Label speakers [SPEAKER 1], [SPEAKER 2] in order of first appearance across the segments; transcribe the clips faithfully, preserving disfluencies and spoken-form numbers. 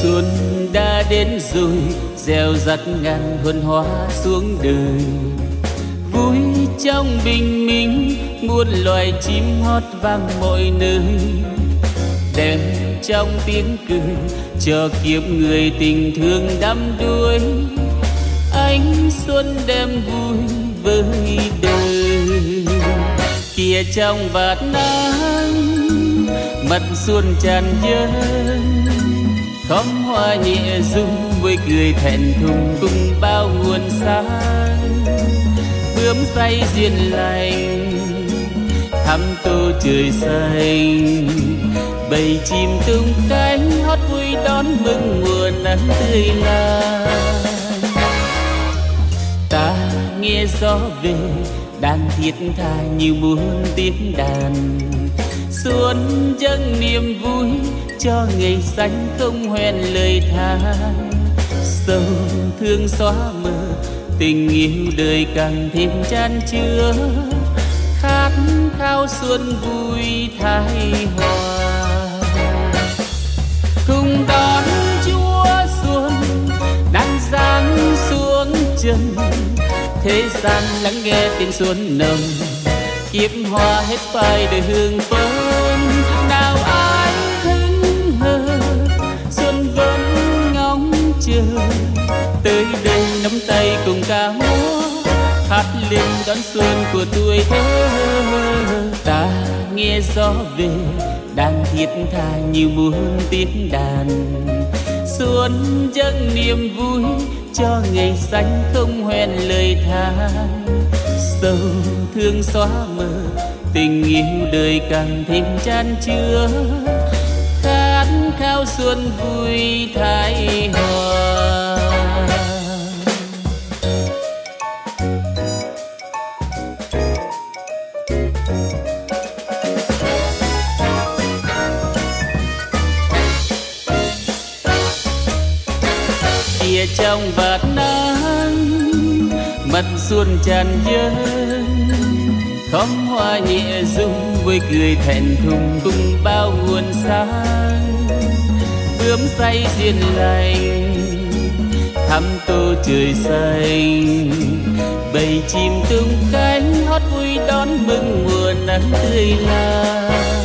[SPEAKER 1] Xuân đã đến rồi, gieo rắc ngàn huân hoa xuống đời. Vui trong bình minh, muôn loài chim hót vang mọi nơi. Đem trong tiếng cười cho kiếp người tình thương đắm đuối. Ánh xuân đem vui với đời. Kia trong vạt nắng, mặt xuân tràn dâng. Khóm hoa nhẹ rung, vui cười thẹn thùng cùng bao nguồn sáng. Bướm say duyên lành, thắm tô trời xanh. Bầy chim tung cánh hót vui đón mừng mùa nắng tươi lan. Ta nghe gió về đang thiết tha như muôn tiếng đàn. Xuân dâng niềm vui cho ngày xanh không hoen lời than. Sầu thương xóa mờ, tình yêu đời càng thêm chan chứa. Khát khao xuân vui thái hòa, cùng đón Chúa xuân đang giáng xuống trần. Thế gian lắng nghe tiếng xuân nồng, kiếp hoa hết phai đời hương phấn. Nào ai hững hờ, xuân vẫn ngóng chờ. Tới đây nắm tay cùng ca múa, hát lên đón xuân của tuổi thơ. Ta nghe gió về đang thiết tha như muôn tiếng đàn. Xuân dâng niềm vui cho ngày xanh không hoen lời than. Sầu thương xóa mờ, tình yêu đời càng thêm chan chứa. Khát khao xuân vui thái hòa. Kia trong vạt nắng, mặt xuân tràn dâng. Khóm hoa nhẹ rung, vui cười thẹn thùng cùng bao nguồn sáng. Bướm say duyên lành, thắm tô trời xanh. Bầy chim tung cánh hót vui đón mừng mùa nắng tươi lan.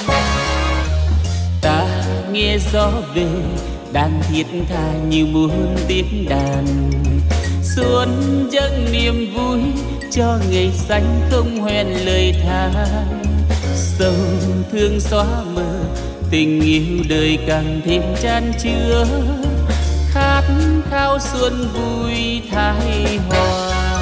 [SPEAKER 1] Ta nghe gió về đang thiết tha như muôn tiếng đàn. Xuân dâng niềm vui cho ngày xanh không hoen lời than. Sầu thương xóa mờ, tình yêu đời càng thêm chan chứa. Khát khao xuân vui thái hòa,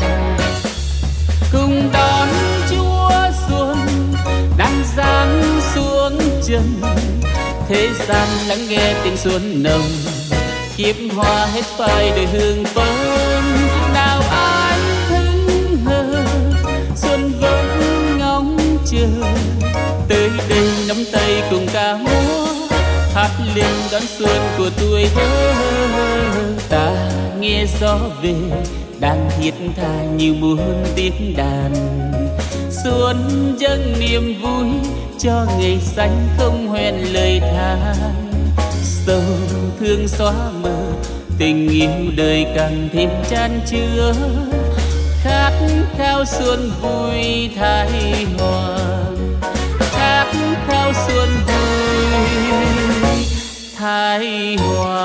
[SPEAKER 1] cùng đón Chúa xuân đang giáng xuống trần. Thế gian lắng nghe tiếng xuân nồng, kiếp hoa hết phai đời hương phấn. Nào ai hững hờ, xuân vẫn ngóng chờ. Tới đây nắm tay cùng ca múa, hát lên đón xuân của tuổi thơ. Ta nghe gió về đang thiết tha như muôn tiếng đàn. Xuân dâng niềm vui cho ngày xanh không hoen lời than. Sầu thương xóa mờ, tình yêu đời càng thêm chan chứa. Khát khao xuân vui thái hòa, khát khao xuân vui thái hòa.